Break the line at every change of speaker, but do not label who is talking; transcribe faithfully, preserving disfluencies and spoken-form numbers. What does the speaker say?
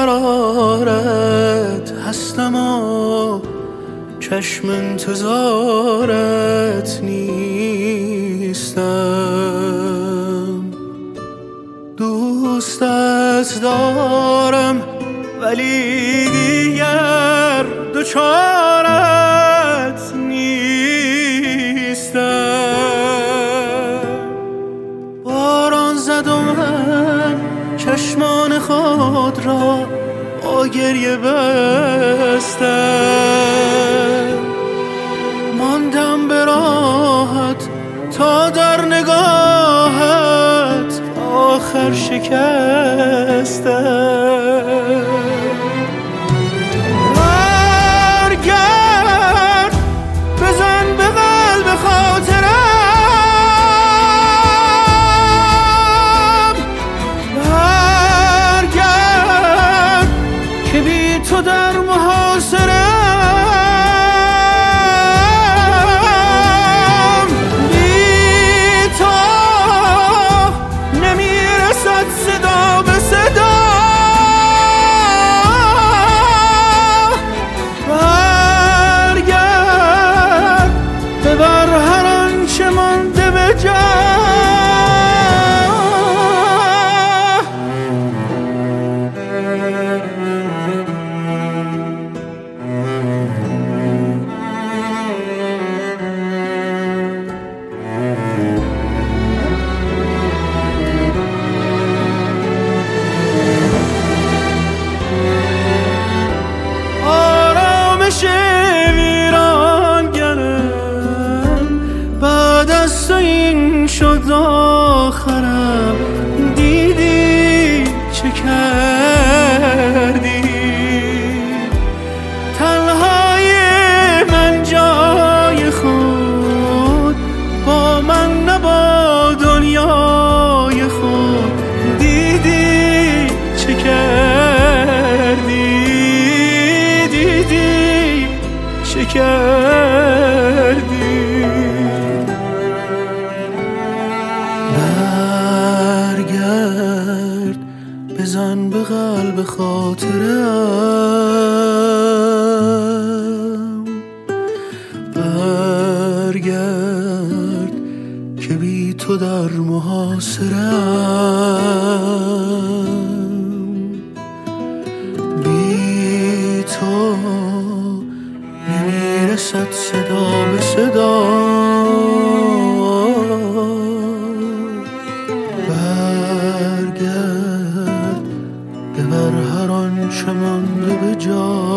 قرارت هستم و چشم انتظارت نیستم. دوستت دارم ولی دیگر دوچارت نیستم. باران زد و من چشمان خود را با گریه بستم. ماندم به راحت تا در نگاهت آخر شکستم. برگرد بزن به قلب خاطرم، برگرد که بی تو در محاصرم. شد آخرم، دیدی چه کردی؟ تنهای من جای خود، با من نبا دنیای خود، دیدی چه کردی؟ دیدی چه کردی؟ برگرد بزن به قلب خاطرم، برگرد که بی تو در محاصرم. بی تو نمیرسد صدا به صدا، برگرد ببر هر آنچه مانده به جا.